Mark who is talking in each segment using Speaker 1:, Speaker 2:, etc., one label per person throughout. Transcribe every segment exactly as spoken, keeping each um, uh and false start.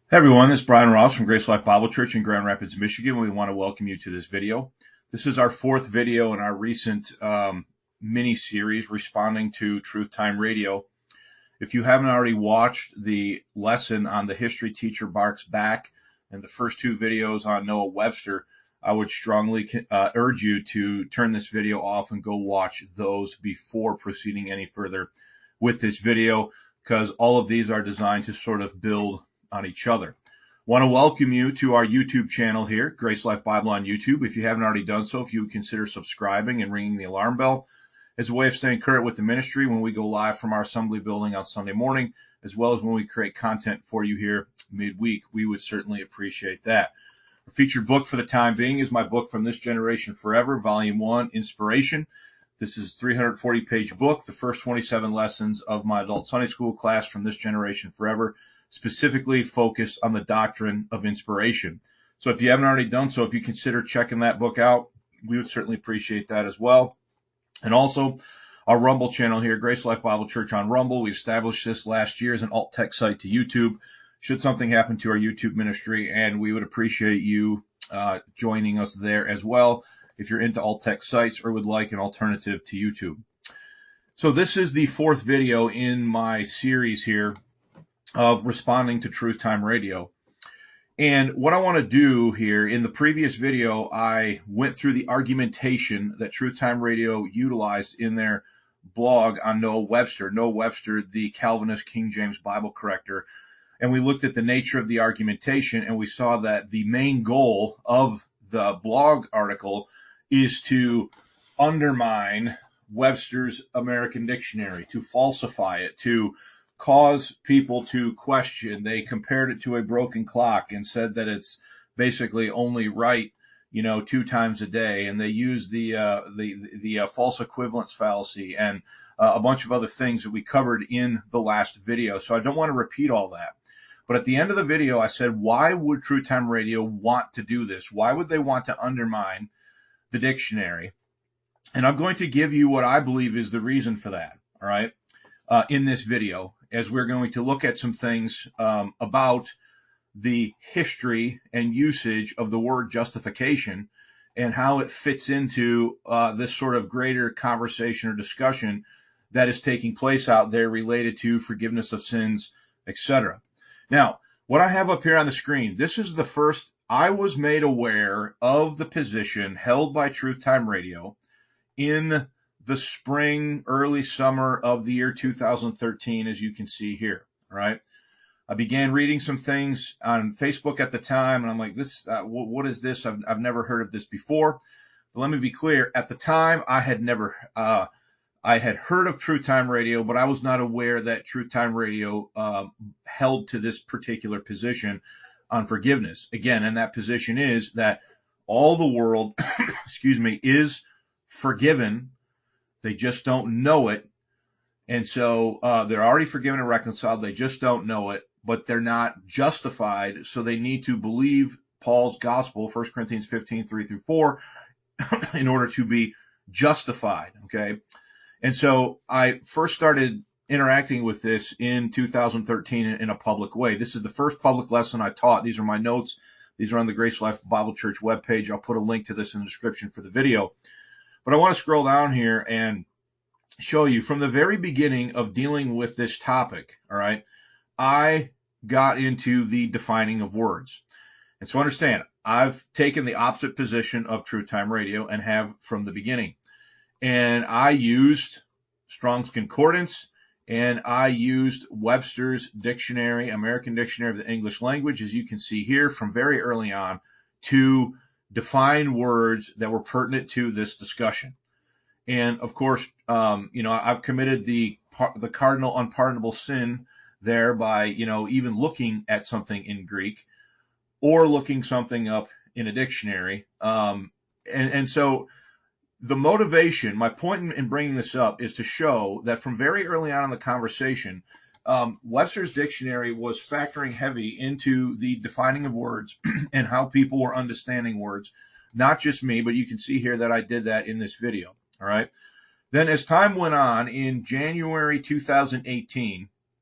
Speaker 1: Hey everyone, this is Brian Ross from Grace Life Bible Church in Grand Rapids, Michigan. We want to welcome you to this video. This is our fourth video in our recent um, mini series responding to Truth Time Radio. If you haven't already watched the lesson on the history teacher barks back and the first two videos on Noah Webster, I would strongly uh, urge you to turn this video off and go watch those before proceeding any further with this video, because all of these are designed to sort of build on each other. Want to welcome you to our YouTube channel here, Grace Life Bible on YouTube. If you haven't already done so, if you would consider subscribing and ringing the alarm bell as a way of staying current with the ministry when we go live from our assembly building on Sunday morning, as well as when we create content for you here midweek, we would certainly appreciate that. Our featured book for the time being is my book, From This Generation Forever, Volume one, Inspiration. This is a three hundred forty page book, the first twenty-seven lessons of my adult Sunday school class, From This Generation Forever, specifically focused on the doctrine of inspiration. So if you haven't already done so, if you consider checking that book out, we would certainly appreciate that as well. And also our Rumble channel here, Grace Life Bible Church on Rumble. We established this last year as an alt tech site to YouTube. Should something happen to our YouTube ministry, and we would appreciate you uh, joining us there as well if you're into alt tech sites or would like an alternative to YouTube. So this is the fourth video in my series here of responding to Truth Time Radio. And what I want to do here, in the previous video, I went through the argumentation that Truth Time Radio utilized in their blog on Noah Webster, Noah Webster, the Calvinist King James Bible corrector. And we looked at the nature of the argumentation, and we saw that the main goal of the blog article is to undermine Webster's American Dictionary, to falsify it, to cause people to question. They compared it to a broken clock and said that it's basically only right, you know, two times a day. And they used the, uh, the, the uh, false equivalence fallacy and uh, a bunch of other things that we covered in the last video. So I don't want to repeat all that. But at the end of the video, I said, why would Truth Time Radio want to do this? Why would they want to undermine the dictionary? And I'm going to give you what I believe is the reason for that. All right. Uh, in this video, as we're going to look at some things um, about the history and usage of the word justification and how it fits into uh, this sort of greater conversation or discussion that is taking place out there related to forgiveness of sins, et cetera. Now, what I have up here on the screen, this is the first I was made aware of the position held by Truth Time Radio in the spring, early summer of the year two thousand thirteen, as you can see here. All right. I began reading some things on Facebook at the time, and I'm like, this, uh, what, what is this? I've, I've never heard of this before. But let me be clear. At the time, I had never, uh, I had heard of Truth Time Radio, but I was not aware that Truth Time Radio, uh, held to this particular position on forgiveness. Again, and that position is that all the world, excuse me, is forgiven. They just don't know it. And so uh, they're already forgiven and reconciled. They just don't know it, but they're not justified. So they need to believe Paul's gospel, First Corinthians fifteen, three through four, in order to be justified. Okay. And so I first started interacting with this in two thousand thirteen in a public way. This is the first public lesson I taught. These are my notes. These are on the Grace Life Bible Church webpage. I'll put a link to this in the description for the video. But I want to scroll down here and show you from the very beginning of dealing with this topic. All right. I got into the defining of words. And so understand, I've taken the opposite position of Truth Time Radio and have from the beginning. And I used Strong's Concordance, and I used Webster's Dictionary, American Dictionary of the English Language, as you can see here from very early on, to define words that were pertinent to this discussion. And of course, um, you know, I've committed the the cardinal unpardonable sin there by, you know, even looking at something in Greek or looking something up in a dictionary. Um, and, and so the motivation, my point in, in bringing this up is to show that from very early on in the conversation, um, Webster's Dictionary was factoring heavy into the defining of words and how people were understanding words. Not just me, but you can see here that I did that in this video. All right. Then as time went on, in January two thousand eighteen,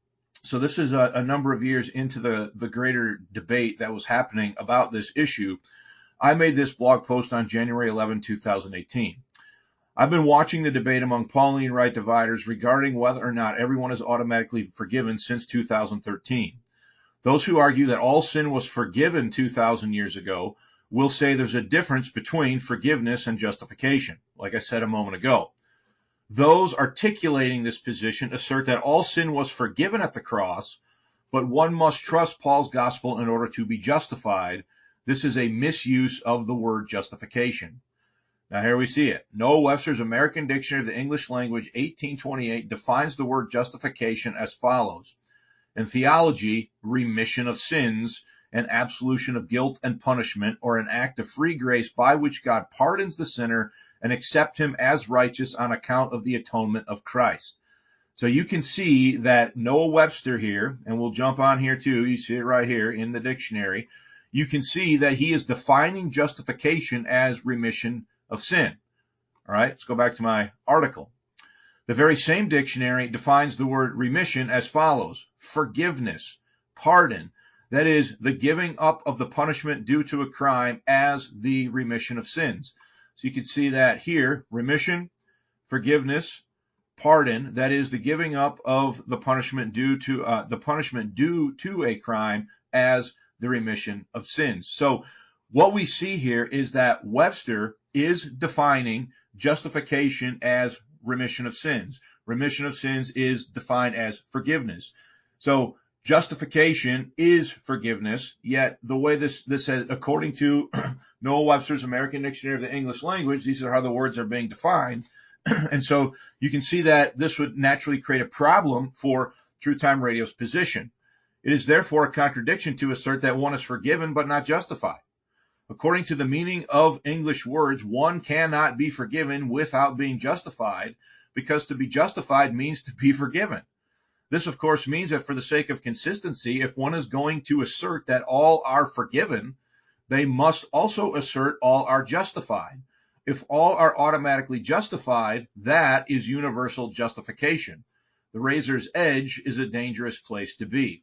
Speaker 1: So this is a, a number of years into the, the greater debate that was happening about this issue. I made this blog post on January eleventh, two thousand eighteen. I've been watching the debate among Pauline right dividers regarding whether or not everyone is automatically forgiven since two thousand thirteen. Those who argue that all sin was forgiven two thousand years ago will say there's a difference between forgiveness and justification, like I said a moment ago. Those articulating this position assert that all sin was forgiven at the cross, but one must trust Paul's gospel in order to be justified. This is a misuse of the word justification. Now here we see it. Noah Webster's American Dictionary of the English Language, eighteen twenty-eight, defines the word justification as follows. In theology, remission of sins, an absolution of guilt and punishment, or an act of free grace by which God pardons the sinner and accepts him as righteous on account of the atonement of Christ. So you can see that Noah Webster here, and we'll jump on here too, you see it right here in the dictionary, you can see that he is defining justification as remission of sin. All right, let's go back to my article. The very same dictionary defines the word remission as follows: forgiveness, pardon, that is, the giving up of the punishment due to a crime as the remission of sins. So you can see that here, remission, forgiveness, pardon, that is the giving up of the punishment due to uh, the punishment due to a crime as the remission of sins. So what we see here is that Webster is defining justification as remission of sins. Remission of sins is defined as forgiveness. So justification is forgiveness, yet the way this, this says, according to Noah Webster's American Dictionary of the English Language, these are how the words are being defined. And so you can see that this would naturally create a problem for True Time Radio's position. It is therefore a contradiction to assert that one is forgiven but not justified. According to the meaning of English words, one cannot be forgiven without being justified, because to be justified means to be forgiven. This, of course, means that for the sake of consistency, if one is going to assert that all are forgiven, they must also assert all are justified. If all are automatically justified, that is universal justification. The razor's edge is a dangerous place to be.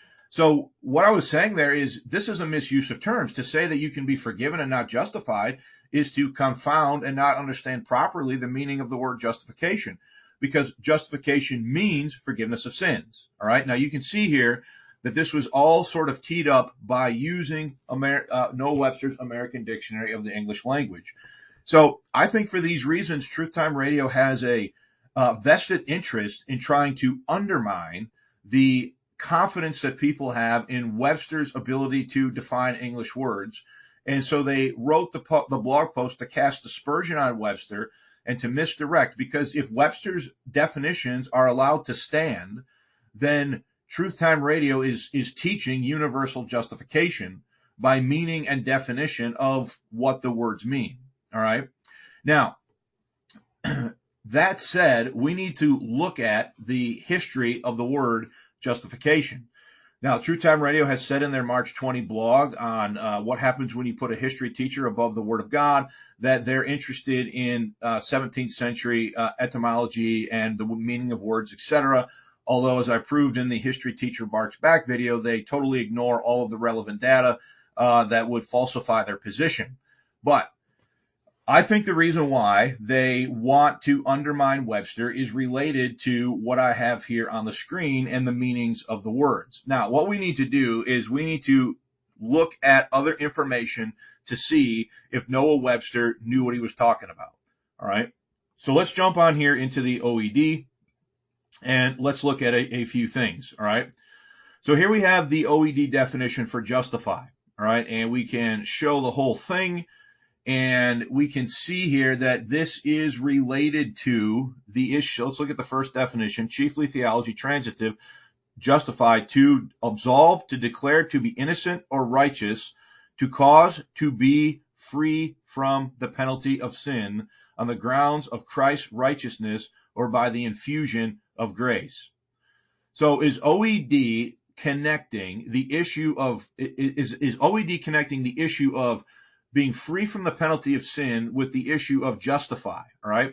Speaker 1: So what I was saying there is this is a misuse of terms. To say that you can be forgiven and not justified is to confound and not understand properly the meaning of the word justification, because justification means forgiveness of sins. All right. Now you can see here that this was all sort of teed up by using Amer- uh, Noah Webster's American Dictionary of the English Language. So I think for these reasons, Truth Time Radio has a uh, vested interest in trying to undermine the confidence that people have in Webster's ability to define English words. And so they wrote the, po- the blog post to cast aspersion on Webster and to misdirect, because if Webster's definitions are allowed to stand, then Truth Time Radio is, is teaching universal justification by meaning and definition of what the words mean. All right. Now, that said, we need to look at the history of the word justification. Now, True Time Radio has said in their March twentieth blog on uh, what happens when you put a history teacher above the Word of God that they're interested in uh, seventeenth century uh, etymology and the meaning of words, et cetera. Although, as I proved in the History Teacher Barks Back video, they totally ignore all of the relevant data uh, that would falsify their position. But I think the reason why they want to undermine Webster is related to what I have here on the screen and the meanings of the words. Now, what we need to do is we need to look at other information to see if Noah Webster knew what he was talking about. All right. So let's jump on here into the O E D and let's look at a, a few things. All right. So here we have the O E D definition for justify. All right. And we can show the whole thing. And we can see here that this is related to the issue. Let's look at the first definition: chiefly theology, transitive, justify, to absolve, to declare to be innocent or righteous, to cause to be free from the penalty of sin on the grounds of Christ's righteousness or by the infusion of grace. So is O E D connecting the issue of, is, is O E D connecting the issue of being free from the penalty of sin with the issue of justify? All right.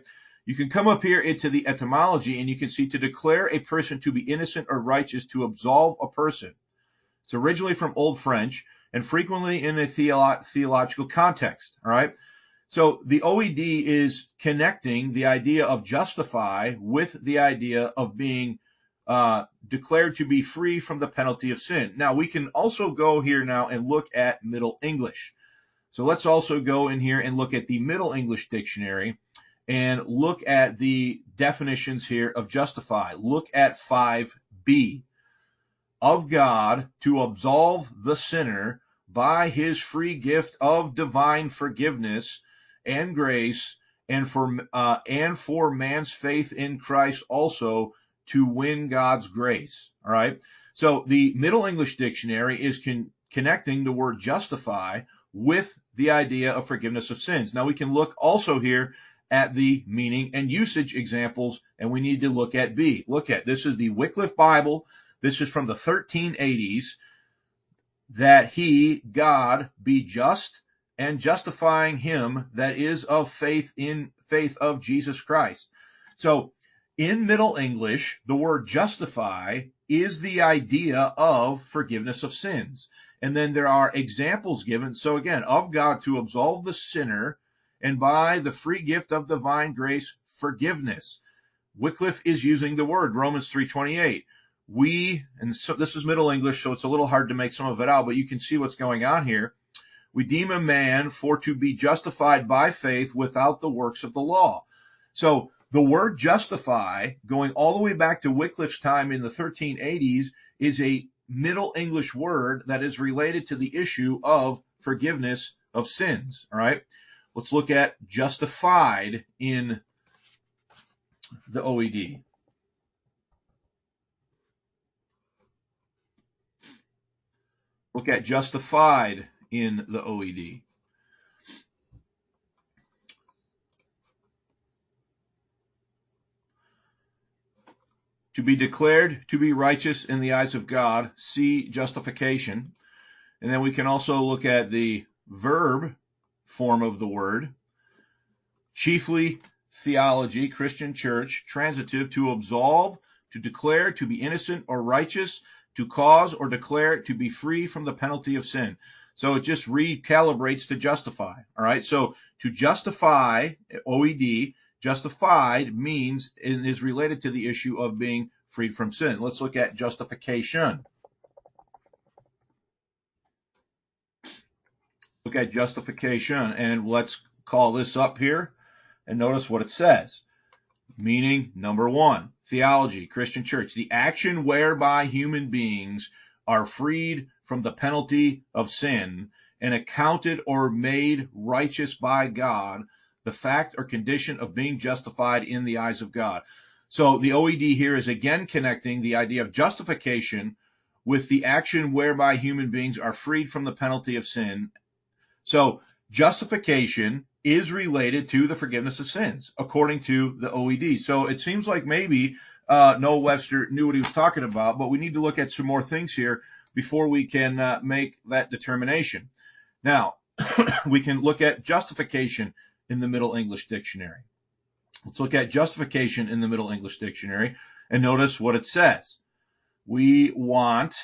Speaker 1: You can come up here into the etymology and you can see to declare a person to be innocent or righteous, to absolve a person. It's originally from Old French and frequently in a theolo- theological context. All right. So the O E D is connecting the idea of justify with the idea of being uh, declared to be free from the penalty of sin. Now we can also go here now and look at Middle English. So let's also go in here and look at the Middle English Dictionary and look at the definitions here of justify. Look at five B. Of God to absolve the sinner by his free gift of divine forgiveness and grace, and for uh, and for man's faith in Christ also to win God's grace. All right. So the Middle English Dictionary is con- connecting the word justify with the idea of forgiveness of sins. Now we can look also here at the meaning and usage examples, and we need to look at B. Look at, this is the Wycliffe Bible. This is from the thirteen eighties. That he, God, be just and justifying him that is of faith in faith of Jesus Christ. So in Middle English, the word justify is the idea of forgiveness of sins. And then there are examples given. So again, of God to absolve the sinner, and by the free gift of divine grace, forgiveness. Wycliffe is using the word, Romans three twenty-eight. We, and so this is Middle English, so it's a little hard to make some of it out, but you can see what's going on here. We deem a man for to be justified by faith without the works of the law. So the word justify, going all the way back to Wycliffe's time in the thirteen eighties, is a Middle English word that is related to the issue of forgiveness of sins. All right. Let's look at justified in the O E D. Look at justified in the O E D. To be declared to be righteous in the eyes of God, see justification. And then we can also look at the verb form of the word. Chiefly theology, Christian church, transitive, to absolve, to declare to be innocent or righteous, to cause or declare to be free from the penalty of sin. So it just recalibrates to justify. All right. So to justify, O E D, justified means and is related to the issue of being freed from sin. Let's look at justification. Look at justification, and let's call this up here and notice what it says. Meaning, number one, theology, Christian church, the action whereby human beings are freed from the penalty of sin and accounted or made righteous by God, the fact or condition of being justified in the eyes of God. So the O E D here is again connecting the idea of justification with the action whereby human beings are freed from the penalty of sin. So justification is related to the forgiveness of sins, according to the O E D. So it seems like maybe uh, Noah Webster knew what he was talking about, but we need to look at some more things here before we can uh, make that determination. Now, we can look at justification in the Middle English Dictionary. Let's look at justification in the Middle English Dictionary and notice what it says. We want,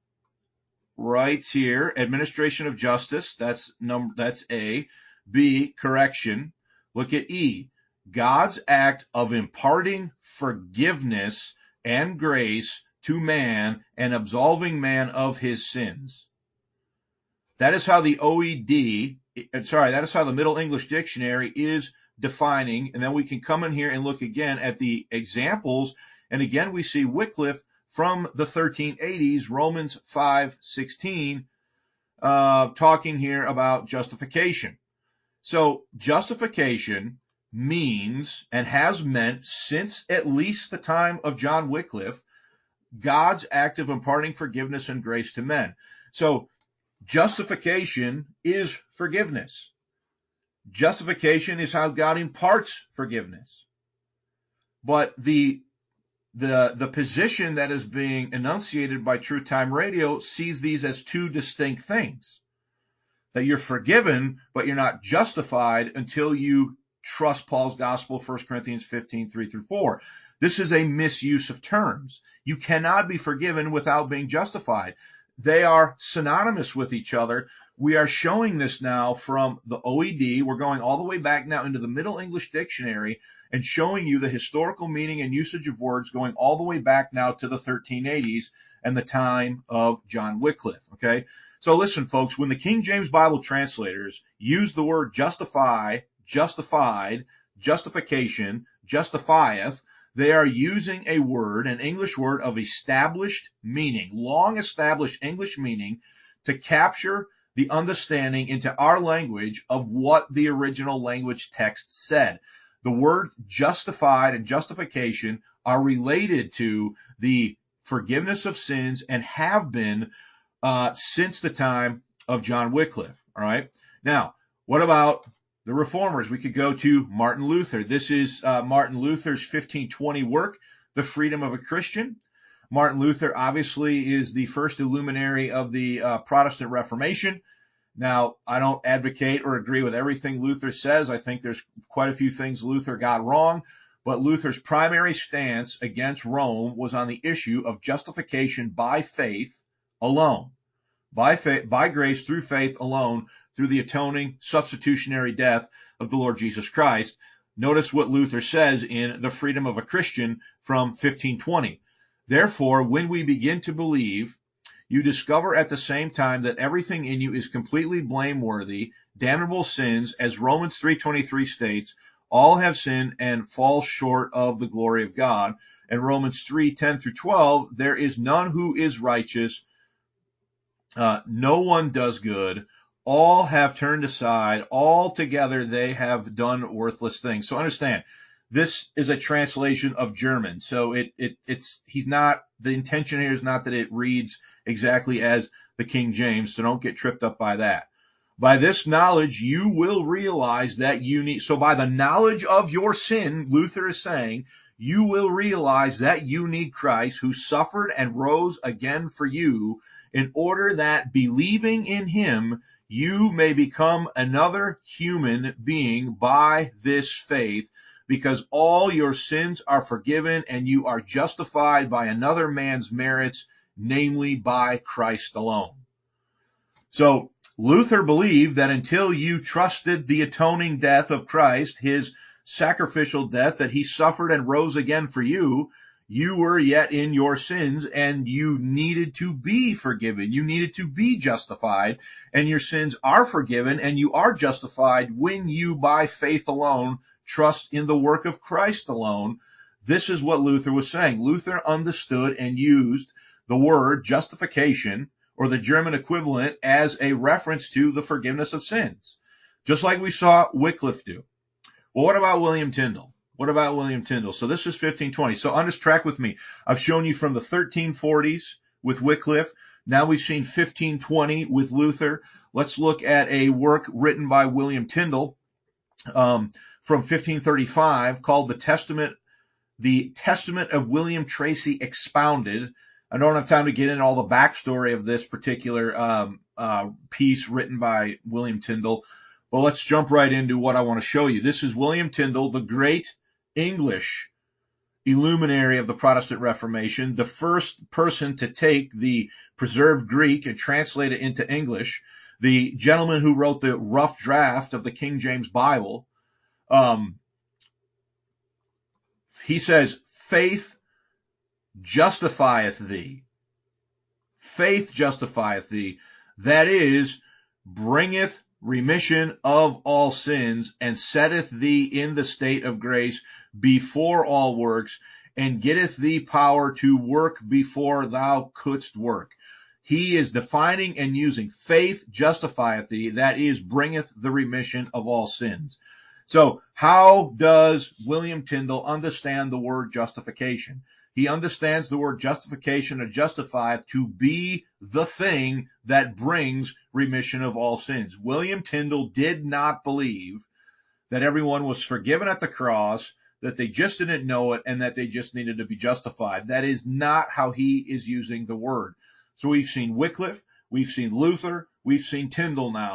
Speaker 1: right here, administration of justice. That's number, that's A. B, correction. Look at E. God's act of imparting forgiveness and grace to man and absolving man of his sins. That is how the O E D, sorry, that is how the Middle English Dictionary is defining. And then we can come in here and look again at the examples. And again, we see Wycliffe from the thirteen eighties, Romans five sixteen, uh, talking here about justification. So justification means and has meant since at least the time of John Wycliffe, God's act of imparting forgiveness and grace to men. So justification is forgiveness. Justification is how God imparts forgiveness. But the the the position that is being enunciated by Truth Time Radio sees these as two distinct things. That you're forgiven, but you're not justified until you trust Paul's gospel, First Corinthians fifteen, three through four. This is a misuse of terms. You cannot be forgiven without being justified. They are synonymous with each other. We are showing this now from the O E D. We're going all the way back now into the Middle English Dictionary and showing you the historical meaning and usage of words going all the way back now to the thirteen eighties and the time of John Wycliffe. Okay. So listen, folks, when the King James Bible translators use the word justify, justified, justification, justifieth, they are using a word, an English word of established meaning, long established English meaning, to capture the understanding into our language of what the original language text said. The word justified and justification are related to the forgiveness of sins and have been uh, since the time of John Wycliffe. All right. Now, what about the Reformers? We could go to Martin Luther. This is uh, Martin Luther's fifteen twenty work, The Freedom of a Christian. Martin Luther obviously is the first illuminary of the uh, Protestant Reformation. Now, I don't advocate or agree with everything Luther says. I think there's quite a few things Luther got wrong, but Luther's primary stance against Rome was on the issue of justification by faith alone, by faith, by grace through faith alone, through the atoning substitutionary death of the Lord Jesus Christ. Notice what Luther says in The Freedom of a Christian from fifteen twenty. Therefore, when we begin to believe, you discover at the same time that everything in you is completely blameworthy, damnable sins, as Romans three twenty-three states, all have sinned and fall short of the glory of God. And Romans three ten through twelve, there is none who is righteous, uh, no one does good, all have turned aside, all together they have done worthless things. So understand, this is a translation of German. So it, it, it's, he's not, the intention here is not that it reads exactly as the King James. So don't get tripped up by that. By this knowledge, you will realize that you need, so by the knowledge of your sin, Luther is saying, you will realize that you need Christ who suffered and rose again for you in order that believing in him, you may become another human being by this faith, because all your sins are forgiven and you are justified by another man's merits, namely by Christ alone. So Luther believed that until you trusted the atoning death of Christ, his sacrificial death, that he suffered and rose again for you, you were yet in your sins and you needed to be forgiven. You needed to be justified, and your sins are forgiven and you are justified when you, by faith alone, trust in the work of Christ alone. This is what Luther was saying. Luther understood and used the word justification, or the German equivalent, as a reference to the forgiveness of sins, just like we saw Wycliffe do. Well, what about William Tyndale? What about William Tyndale? So this is fifteen twenty. So on this track with me, I've shown you from the thirteen forties with Wycliffe. Now we've seen fifteen twenty with Luther. Let's look at a work written by William Tyndale um, from fifteen thirty-five called the Testament, the Testament of William Tracy Expounded. I don't have time to get into all the backstory of this particular um, uh, piece written by William Tyndale, but let's jump right into what I want to show you. This is William Tyndale, the great English illuminary of the Protestant Reformation, the first person to take the preserved Greek and translate it into English, the gentleman who wrote the rough draft of the King James Bible. Um, he says, faith justifieth thee. Faith justifieth thee. That is, bringeth remission of all sins, and setteth thee in the state of grace before all works, and getteth thee power to work before thou couldst work. He is defining and using faith justifieth thee, that is, bringeth the remission of all sins. So how does William Tyndale understand the word justification? He understands the word justification or justifieth to be the thing that brings remission of all sins. William Tyndale did not believe that everyone was forgiven at the cross, that they just didn't know it, and that they just needed to be justified. That is not how he is using the word. So we've seen Wycliffe, we've seen Luther, we've seen Tyndale now,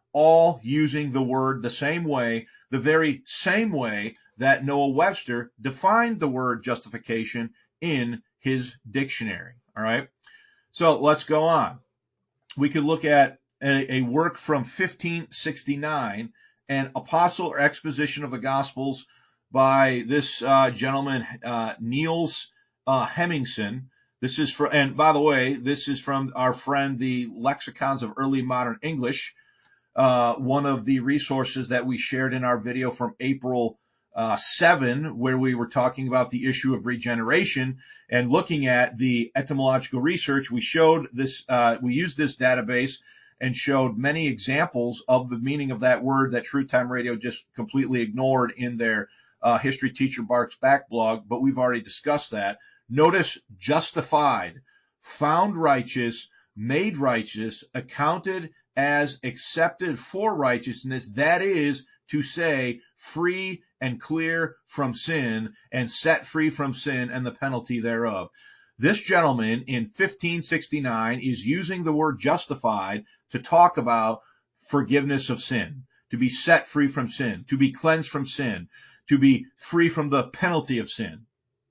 Speaker 1: all using the word the same way, the very same way that Noah Webster defined the word justification in his dictionary. All right. So let's go on. We could look at a, a work from fifteen sixty-nine, an Apostle or Exposition of the Gospels by this uh, gentleman, uh, Niels uh, Hemmingson. This is for, and by the way, this is from our friend, the Lexicons of Early Modern English, uh, one of the resources that we shared in our video from April uh, seventh, where we were talking about the issue of regeneration and looking at the etymological research. We showed this, uh, we used this database and showed many examples of the meaning of that word that True Time Radio just completely ignored in their uh, History Teacher Barks back blog, but we've already discussed that. Notice justified, found righteous, made righteous, accounted as accepted for righteousness. That is to say, free and clear from sin and set free from sin and the penalty thereof. This gentleman in fifteen sixty-nine is using the word justified to talk about forgiveness of sin, to be set free from sin, to be cleansed from sin, to be free from the penalty of sin.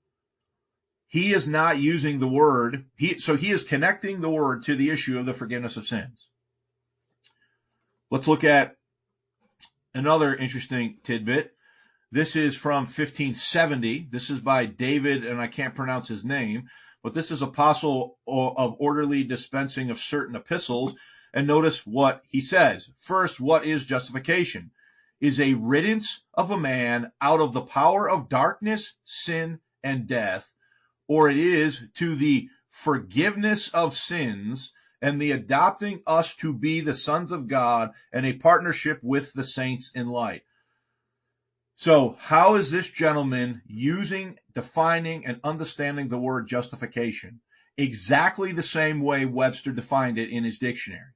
Speaker 1: He is not using the word, he, so he is connecting the word to the issue of the forgiveness of sins. Let's look at another interesting tidbit. This is from fifteen seventy. This is by David, and I can't pronounce his name, but this is Apostle of Orderly Dispensing of Certain Epistles. And notice what he says. First, what is justification? Is a riddance of a man out of the power of darkness, sin, and death, or it is to the forgiveness of sins and the adopting us to be the sons of God and a partnership with the saints in light. So how is this gentleman using, defining, and understanding the word justification? Exactly the same way Webster defined it in his dictionary.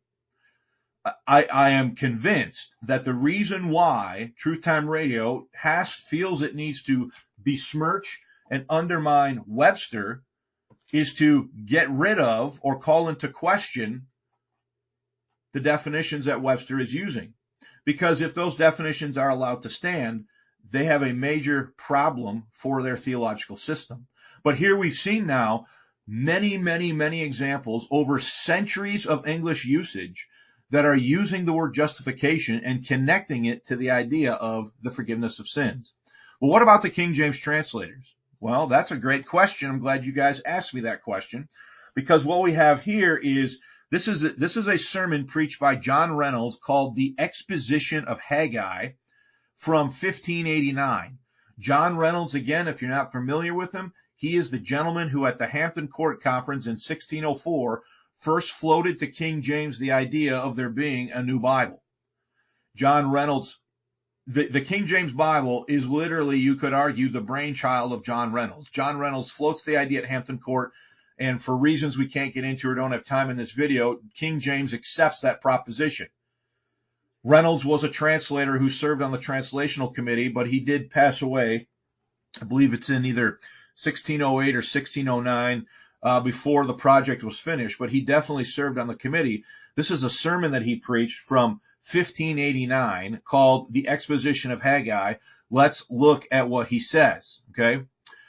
Speaker 1: I, I am convinced that the reason why Truth Time Radio has feels it needs to besmirch and undermine Webster is to get rid of or call into question the definitions that Webster is using. Because if those definitions are allowed to stand, they have a major problem for their theological system. But here we've seen now many, many, many examples over centuries of English usage that are using the word justification and connecting it to the idea of the forgiveness of sins. Well, what about the King James translators? Well, that's a great question. I'm glad you guys asked me that question, because what we have here is this is a, this is a sermon preached by John Reynolds called The Exposition of Haggai from fifteen eighty-nine. John Reynolds, again, if you're not familiar with him, he is the gentleman who at the Hampton Court Conference in sixteen oh four first floated to King James the idea of there being a new Bible. John Reynolds The, the King James Bible is literally, you could argue, the brainchild of John Reynolds. John Reynolds floats the idea at Hampton Court, and for reasons we can't get into or don't have time in this video, King James accepts that proposition. Reynolds was a translator who served on the translational committee, but he did pass away. I believe it's in either sixteen oh eight or sixteen oh nine uh, before the project was finished, but he definitely served on the committee. This is a sermon that he preached from fifteen eighty-nine called The Exposition of Haggai. Let's look at what he says. Okay.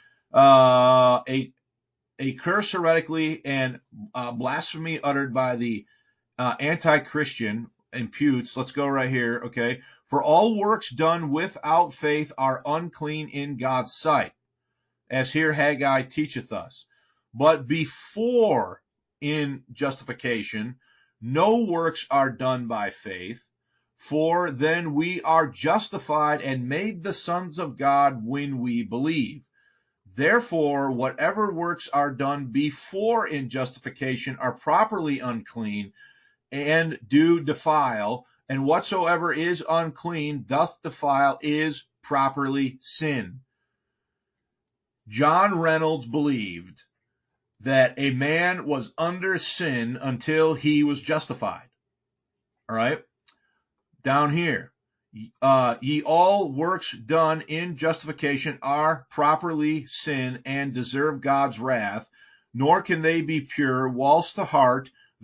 Speaker 1: Uh, a, a curse heretically and uh, blasphemy uttered by the uh, anti-Christian imputes. Let's go right here. Okay. For all works done without faith are unclean in God's sight, as here Haggai teacheth us. But before in justification, no works are done by faith, for then we are justified and made the sons of God when we believe. Therefore, whatever works are done before in justification are properly unclean and do defile, and whatsoever is unclean doth defile is properly sin. John Reynolds believed that a man was under sin until he was justified. All right. Down here, uh, ye all works done in justification are properly sin and deserve God's wrath, nor can they be pure whilst the heart,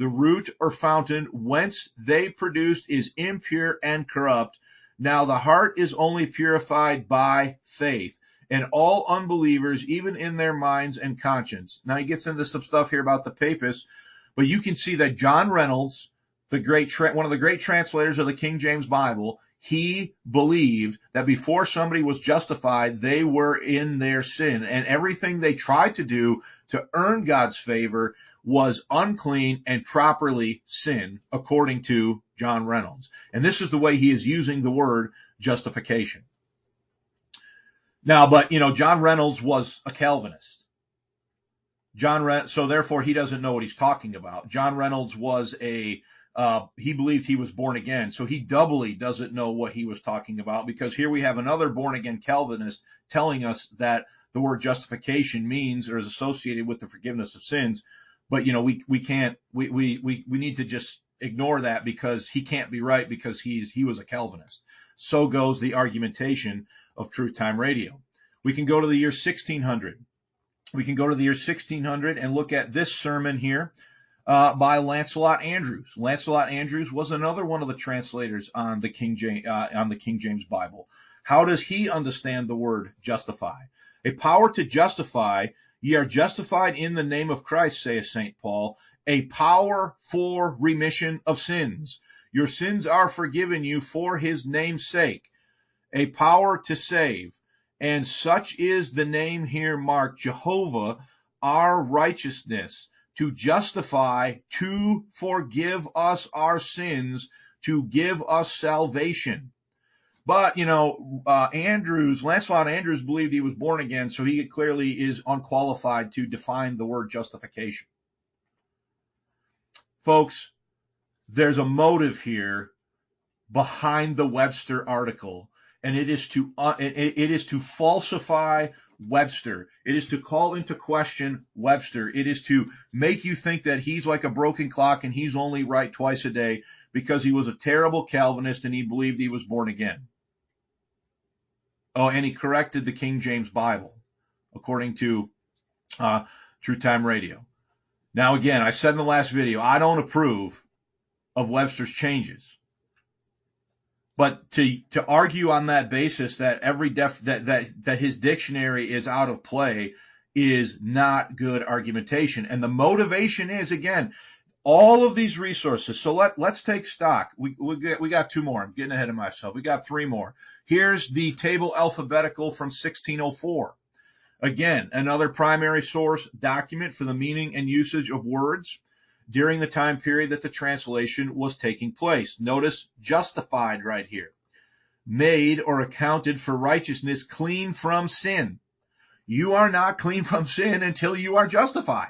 Speaker 1: the root or fountain whence they produced is impure and corrupt. Now the heart is only purified by faith. And all unbelievers, even in their minds and conscience. Now he gets into some stuff here about the papists, but you can see that John Reynolds, the great tra- one of the great translators of the King James Bible, he believed that before somebody was justified, they were in their sin, and everything they tried to do to earn God's favor was unclean and properly sin, according to John Reynolds. And this is the way he is using the word justification. Now, but, you know, John Reynolds was a Calvinist. John Re- so therefore he doesn't know what he's talking about. John Reynolds was a, uh, he believed he was born again. So he doubly doesn't know what he was talking about, because here we have another born again Calvinist telling us that the word justification means or is associated with the forgiveness of sins. But, you know, we, we can't, we, we, we, we need to just ignore that, because he can't be right, because he's, he was a Calvinist. So goes the argumentation of Truth Time Radio. We can go to the year sixteen hundred. We can go to the year sixteen hundred and look at this sermon here uh, by Lancelot Andrewes. Lancelot Andrewes was another one of the translators on the King James, uh, on the King James Bible. How does he understand the word justify? A power to justify. Ye are justified in the name of Christ, saith Saint Paul. A power for remission of sins. Your sins are forgiven you for his name's sake. A power to save. And such is the name here marked, Jehovah, our righteousness, to justify, to forgive us our sins, to give us salvation. But, you know, uh, Andrewes, Lancelot Andrewes believed he was born again, so he clearly is unqualified to define the word justification. Folks, there's a motive here behind the Webster article, and it is to uh, it, it is to falsify Webster. It is to call into question Webster. It is to make you think that he's like a broken clock and he's only right twice a day because he was a terrible Calvinist and he believed he was born again. Oh, and he corrected the King James Bible, according to uh, True Time Radio. Now, again, I said in the last video, I don't approve of Webster's changes. But to to argue on that basis that every def, that, that that his dictionary is out of play is not good argumentation. And the motivation is, again, all of these resources. So let let's take stock. We we got, we got two more. I'm getting ahead of myself. We got three more. Here's the table alphabetical from sixteen oh four. Again, another primary source document for the meaning and usage of words during the time period that the translation was taking place. Notice justified right here. Made or accounted for righteousness, clean from sin. You are not clean from sin until you are justified.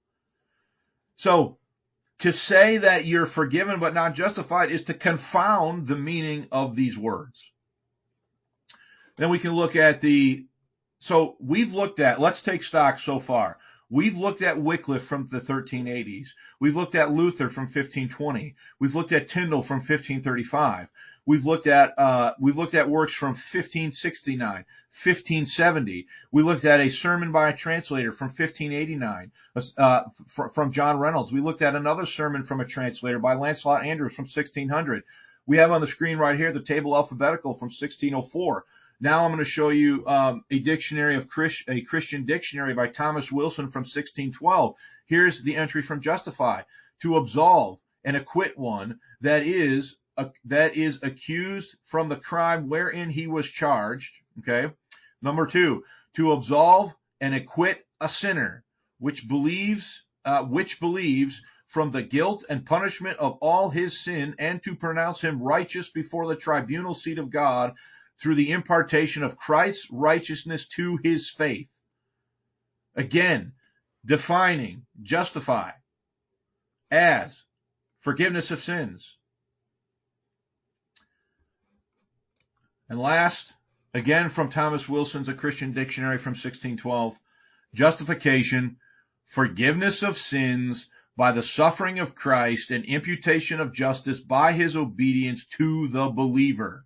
Speaker 1: So to say that you're forgiven but not justified is to confound the meaning of these words. Then we can look at the, so we've looked at, let's take stock so far. We've looked at Wycliffe from the thirteen eighties. We've looked at Luther from fifteen twenty. We've looked at Tyndale from fifteen thirty-five. We've looked at, uh, we've looked at works from fifteen sixty-nine, fifteen seventy. We looked at a sermon by a translator from fifteen eighty-nine, uh, from John Reynolds. We looked at another sermon from a translator by Lancelot Andrewes from sixteen hundred. We have on the screen right here the table alphabetical from sixteen oh four. Now I'm going to show you um, a dictionary of Christ, a Christian dictionary by Thomas Wilson from sixteen twelve. Here's the entry from justify: to absolve and acquit one that is uh, that is accused from the crime wherein he was charged. Okay. Number two, to absolve and acquit a sinner which believes uh, which believes from the guilt and punishment of all his sin, and to pronounce him righteous before the tribunal seat of God, through the impartation of Christ's righteousness to his faith. Again, defining justify as forgiveness of sins. And last, again from Thomas Wilson's A Christian Dictionary from sixteen twelve, justification, forgiveness of sins by the suffering of Christ and imputation of justice by his obedience to the believer.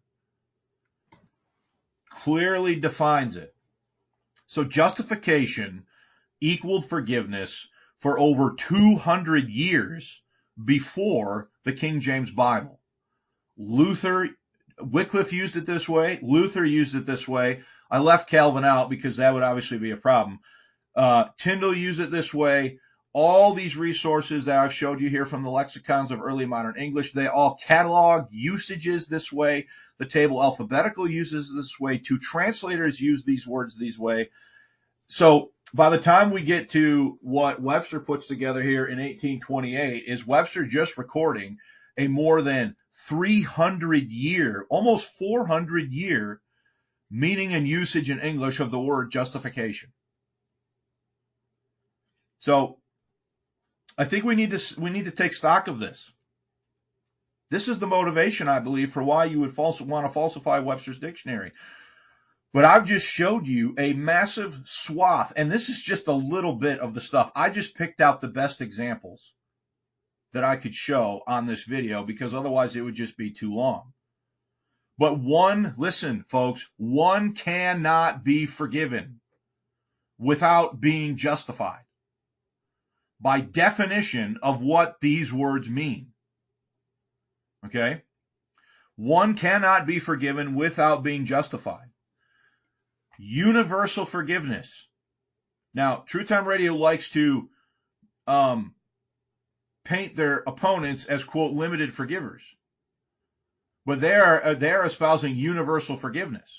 Speaker 1: Clearly defines it. So justification equaled forgiveness for over two hundred years before the King James Bible. Luther, Wycliffe used it this way. Luther used it this way. I left Calvin out because that would obviously be a problem. Uh, Tyndale used it this way. All these resources that I've showed you here from the lexicons of early modern English, they all catalog usages this way. The table alphabetical uses this way. Two translators use these words this way. So by the time we get to what Webster puts together here in eighteen twenty-eight, is Webster just recording a more than three hundred year, almost four hundred year meaning and usage in English of the word justification. So I think we need to, we need to take stock of this. This is the motivation, I believe, for why you would false, want to falsify Webster's dictionary. But I've just showed you a massive swath, and this is just a little bit of the stuff. I just picked out the best examples that I could show on this video because otherwise it would just be too long. But one, listen, folks, one cannot be forgiven without being justified by definition of what these words mean. Okay? One cannot be forgiven without being justified. Universal forgiveness. Now, True Time Radio likes to um, paint their opponents as, quote, limited forgivers. But they are, they are espousing universal forgiveness.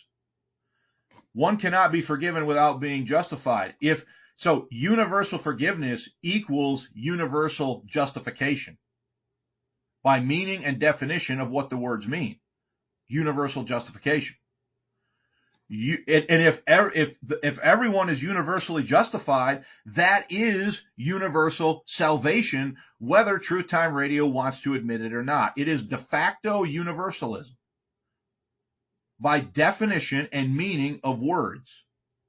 Speaker 1: One cannot be forgiven without being justified. If so, universal forgiveness equals universal justification by meaning and definition of what the words mean. Universal justification. You, and if, if, if everyone is universally justified, that is universal salvation, whether True Time Radio wants to admit it or not. It is de facto universalism by definition and meaning of words.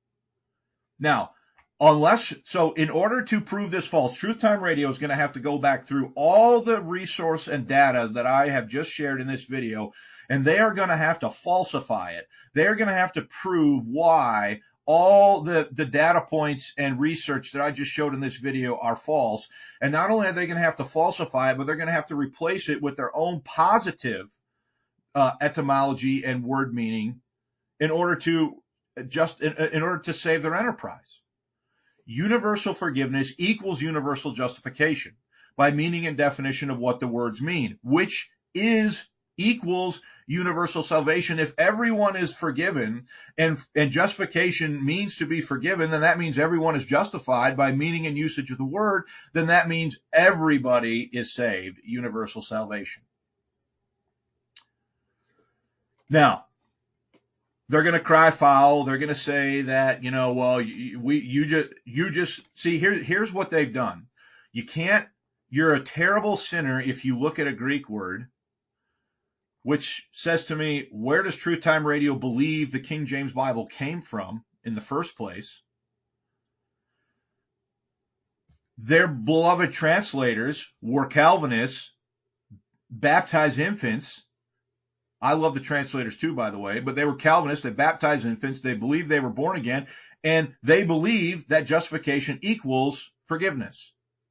Speaker 1: Now, unless, so in order to prove this false, Truth Time Radio is going to have to go back through all the resource and data that I have just shared in this video, and they are going to have to falsify it. They're going to have to prove why all the, the data points and research that I just showed in this video are false. And not only are they going to have to falsify it, but they're going to have to replace it with their own positive uh, etymology and word meaning in order to just in, in order to save their enterprise. Universal forgiveness equals universal justification by meaning and definition of what the words mean, which is equals universal salvation. If everyone is forgiven and, and justification means to be forgiven, then that means everyone is justified by meaning and usage of the word. Then that means everybody is saved. Universal salvation. Now, they're going to cry foul. They're going to say that, you know, well, you, we, you just, you just see here, here's what they've done. You can't, you're a terrible sinner if you look at a Greek word, which says to me, where does True Time Radio believe the King James Bible came from in the first place? Their beloved translators were Calvinists, baptized infants. I love the translators too, by the way, but they were Calvinists. They baptized infants. They believed they were born again, and they believed that justification equals forgiveness.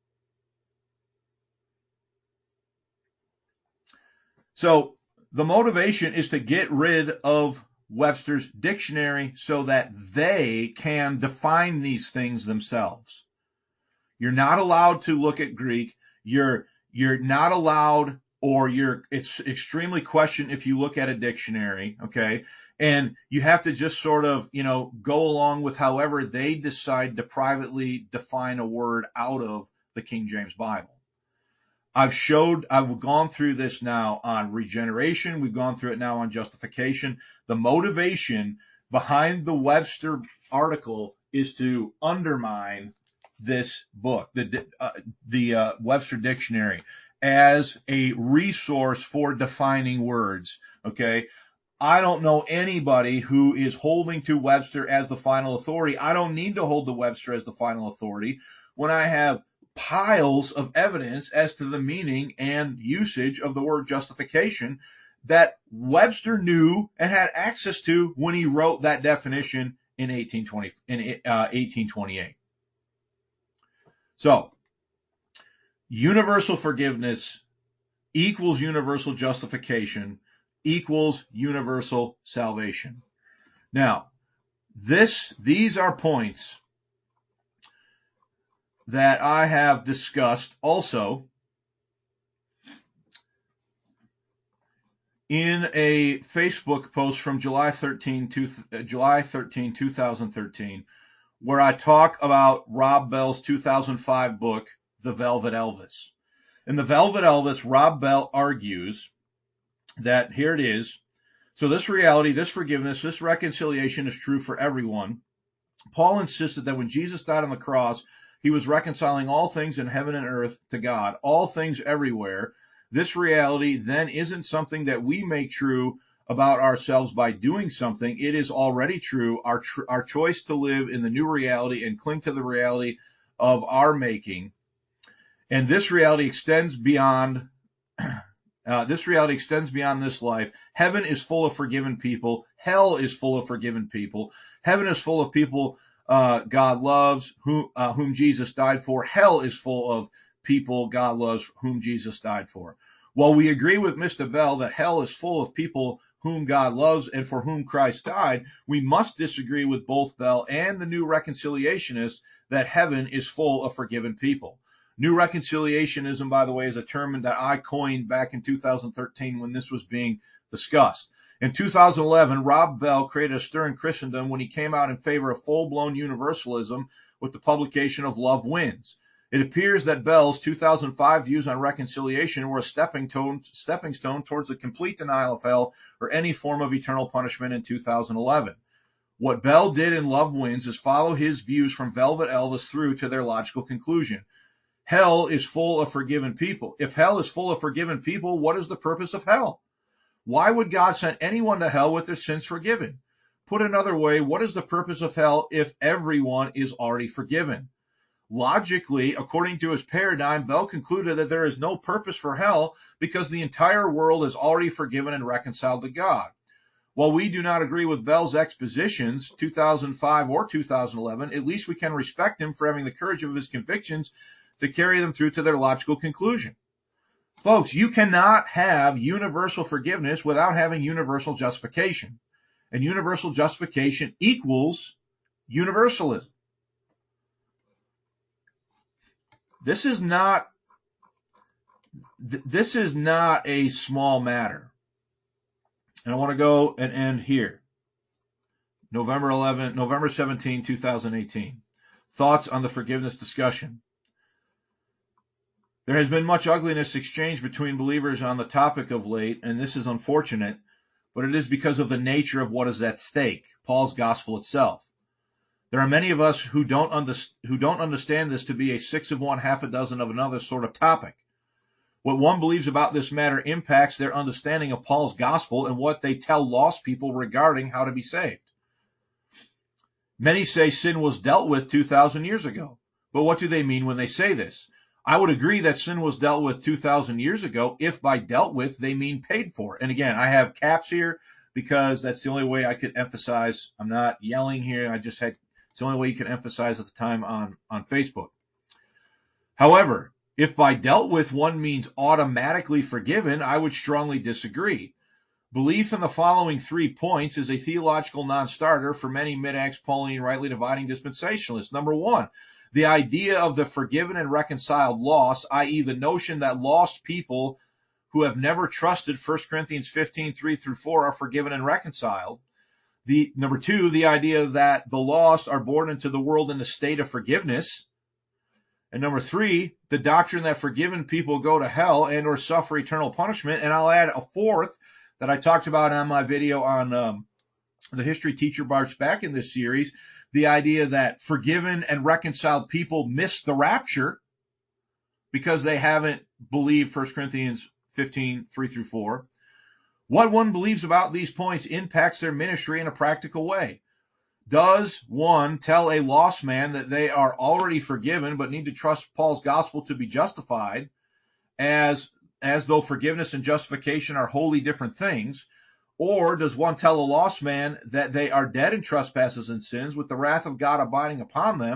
Speaker 1: So the motivation is to get rid of Webster's dictionary so that they can define these things themselves. You're not allowed to look at Greek. You're, you're not allowed, or you're, it's extremely questioned if you look at a dictionary, okay? And you have to just sort of, you know, go along with however they decide to privately define a word out of the King James Bible. I've showed, I've gone through this now on regeneration. We've gone through it now on justification. The motivation behind the Webster article is to undermine this book, the, uh, the, uh, Webster Dictionary, as a resource for defining words. Okay. I don't know anybody who is holding to Webster as the final authority. I don't need to hold the Webster as the final authority when I have piles of evidence as to the meaning and usage of the word justification that Webster knew and had access to when he wrote that definition in eighteen twenty, in uh, eighteen twenty-eight. So Universal forgiveness equals universal justification equals universal salvation. Now, this, these are points that I have discussed also in a Facebook post from July thirteenth, July thirteenth, two thousand thirteen, where I talk about Rob Bell's two thousand five book, The Velvet Elvis. In The Velvet Elvis, Rob Bell argues that here it is. So this reality, this forgiveness, this reconciliation is true for everyone. Paul insisted that when Jesus died on the cross, he was reconciling all things in heaven and earth to God, all things everywhere. This reality then isn't something that we make true about ourselves by doing something. It is already true. Our, tr- our choice to live in the new reality and cling to the reality of our making. And this reality extends beyond, uh, this reality extends beyond this life. Heaven is full of forgiven people. Hell is full of forgiven people. Heaven is full of people uh, God loves, who, uh, whom Jesus died for. Hell is full of people God loves, whom Jesus died for. While we agree with Mister Bell that hell is full of people whom God loves and for whom Christ died, we must disagree with both Bell and the new reconciliationists that heaven is full of forgiven people. New reconciliationism, by the way, is a term that I coined back in two thousand thirteen when this was being discussed. In two thousand eleven, Rob Bell created a stir in Christendom when he came out in favor of full-blown universalism with the publication of Love Wins. It appears that Bell's two thousand five views on reconciliation were a stepping stone, stepping stone towards the complete denial of hell or any form of eternal punishment in two thousand eleven. What Bell did in Love Wins is follow his views from Velvet Elvis through to their logical conclusion. Hell is full of forgiven people. If hell is full of forgiven people, what is the purpose of hell? Why would God send anyone to hell with their sins forgiven? Put another way, what is the purpose of hell if everyone is already forgiven? Logically, according to his paradigm, Bell concluded that there is no purpose for hell because the entire world is already forgiven and reconciled to God. While we do not agree with Bell's expositions, two thousand five or two thousand eleven, at least we can respect him for having the courage of his convictions to carry them through to their logical conclusion. Folks, you cannot have universal forgiveness without having universal justification. And universal justification equals universalism. This is not, th- this is not a small matter. And I want to go and end here. November eleventh, November seventeenth, twenty eighteen. Thoughts on the forgiveness discussion. There has been much ugliness exchanged between believers on the topic of late, and this is unfortunate, but it is because of the nature of what is at stake, Paul's gospel itself. There are many of us who don't, under, who don't understand this to be a six of one, half a dozen of another sort of topic. What one believes about this matter impacts their understanding of Paul's gospel and what they tell lost people regarding how to be saved. Many say sin was dealt with two thousand years ago. But what do they mean when they say this? I would agree that sin was dealt with two thousand years ago if by dealt with they mean paid for. And again, I have caps here because that's the only way I could emphasize. I'm not yelling here. I just had, it's the only way you could emphasize at the time on, on Facebook. However, if by dealt with one means automatically forgiven, I would strongly disagree. Belief in the following three points is a theological non-starter for many mid-Acts Pauline rightly dividing dispensationalists. Number one, the idea of the forgiven and reconciled lost, that is the notion that lost people who have never trusted First Corinthians fifteen, three through four are forgiven and reconciled. The, number two, the idea that the lost are born into the world in a state of forgiveness. And number three, the doctrine that forgiven people go to hell and or suffer eternal punishment. And I'll add a fourth that I talked about on my video on um, the History Teacher Barch back in this series, the idea that forgiven and reconciled people miss the rapture because they haven't believed First Corinthians fifteen, three through four. What one believes about these points impacts their ministry in a practical way. Does one tell a lost man that they are already forgiven but need to trust Paul's gospel to be justified, as as though forgiveness and justification are wholly different things? Or does one tell a lost man that they are dead in trespasses and sins with the wrath of God abiding upon them,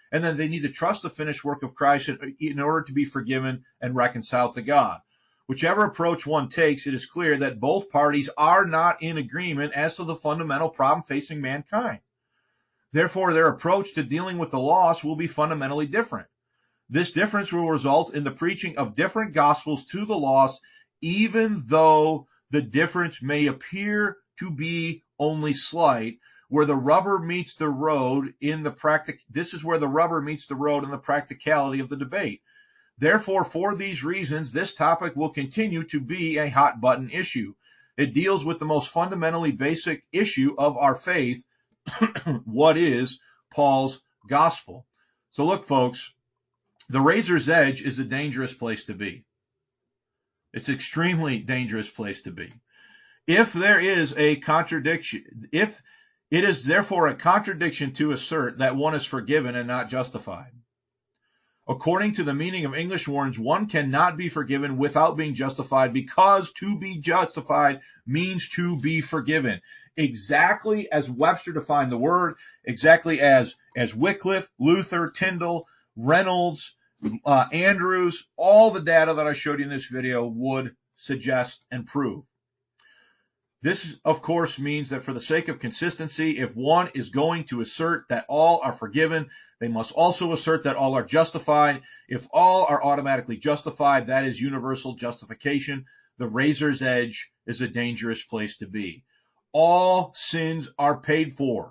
Speaker 1: and then they need to trust the finished work of Christ in, in order to be forgiven and reconciled to God. Whichever approach one takes, it is clear that both parties are not in agreement as to the fundamental problem facing mankind. Therefore, their approach to dealing with the lost will be fundamentally different. This difference will result in the preaching of different gospels to the lost, even though the difference may appear to be only slight, where the rubber meets the road in the practic, this is where the rubber meets the road in the practicality of the debate. Therefore, for these reasons, this topic will continue to be a hot button issue. It deals with the most fundamentally basic issue of our faith. What is Paul's gospel? So look, folks, the razor's edge is a dangerous place to be. It's an extremely dangerous place to be. If there is a contradiction, if it is therefore a contradiction to assert that one is forgiven and not justified. According to the meaning of English words, one cannot be forgiven without being justified, because to be justified means to be forgiven. Exactly as Webster defined the word, exactly as, as Wycliffe, Luther, Tyndale, Reynolds, uh, Andrews, all the data that I showed you in this video would suggest and prove. This, of course, means that for the sake of consistency, if one is going to assert that all are forgiven, they must also assert that all are justified. If all are automatically justified, that is universal justification. The razor's edge is a dangerous place to be. All sins are paid for.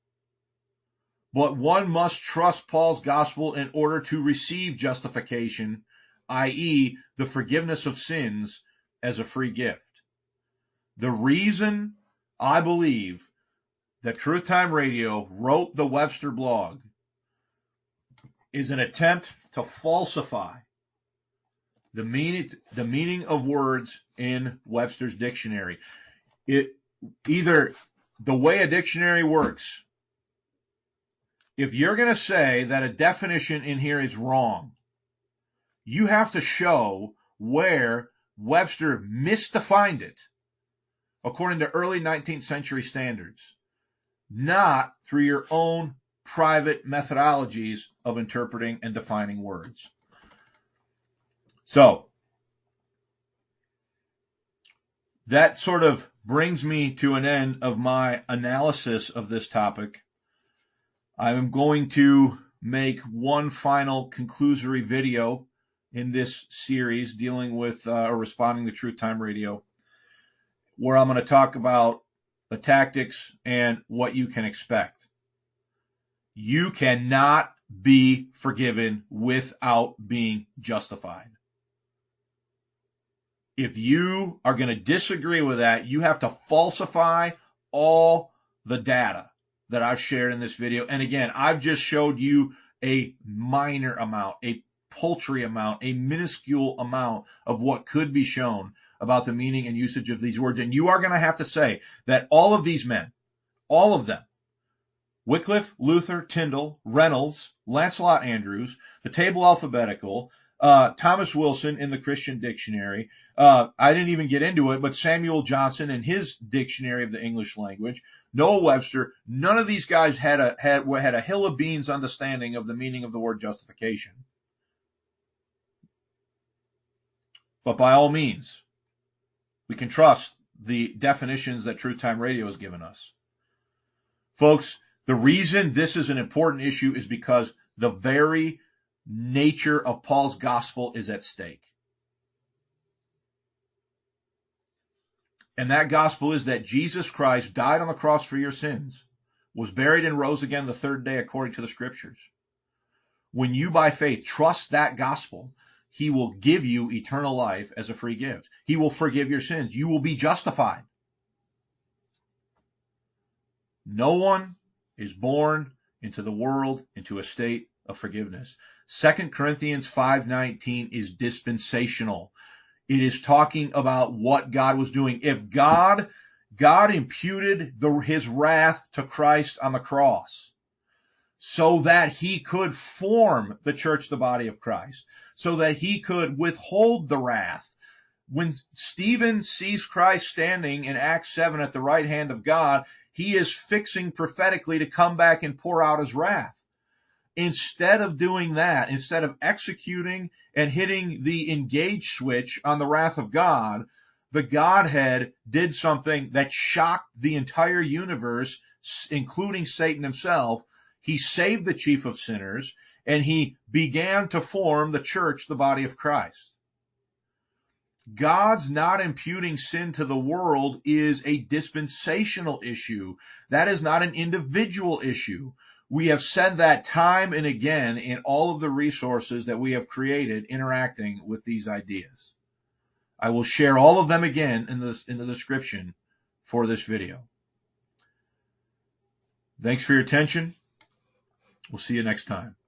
Speaker 1: But one must trust Paul's gospel in order to receive justification, that is, the forgiveness of sins, as a free gift. The reason I believe that Truth Time Radio wrote the Webster blog is an attempt to falsify the meaning, the meaning of words in Webster's dictionary. It either the way a dictionary works, if you're going to say that a definition in here is wrong, you have to show where Webster misdefined it according to early nineteenth century standards, not through your own private methodologies of interpreting and defining words. So, that sort of brings me to an end of my analysis of this topic. I'm going to make one final conclusory video in this series dealing with uh, or responding to Truth Time Radio, where I'm going to talk about the tactics and what you can expect. You cannot be forgiven without being justified. If you are going to disagree with that, you have to falsify all the data that I've shared in this video. And again, I've just showed you a minor amount, a paltry amount, a minuscule amount of what could be shown about the meaning and usage of these words. And you are going to have to say that all of these men, all of them, Wycliffe, Luther, Tyndale, Reynolds, Lancelot Andrews, the Table Alphabetical, uh, Thomas Wilson in the Christian Dictionary, uh, I didn't even get into it, but Samuel Johnson in his Dictionary of the English Language, Noah Webster, none of these guys had a, had, had a hill of beans understanding of the meaning of the word justification. But by all means, we can trust the definitions that Truth Time Radio has given us. Folks, the reason this is an important issue is because the very nature of Paul's gospel is at stake. And that gospel is that Jesus Christ died on the cross for your sins, was buried and rose again the third day according to the scriptures. When you by faith trust that gospel, he will give you eternal life as a free gift. He will forgive your sins. You will be justified. No one is born into the world into a state of forgiveness. Second Corinthians five nineteen is dispensational. It is talking about what God was doing. If God, God imputed the, his wrath to Christ on the cross so that he could form the church, the body of Christ, so that he could withhold the wrath. When Stephen sees Christ standing in Acts seven at the right hand of God, he is fixing prophetically to come back and pour out his wrath. Instead of doing that, instead of executing and hitting the engage switch on the wrath of God, the Godhead did something that shocked the entire universe, including Satan himself. He saved the chief of sinners, and he began to form the church, the body of Christ. God's not imputing sin to the world is a dispensational issue. That is not an individual issue. We have said that time and again in all of the resources that we have created interacting with these ideas. I will share all of them again in the, in the description for this video. Thanks for your attention. We'll see you next time.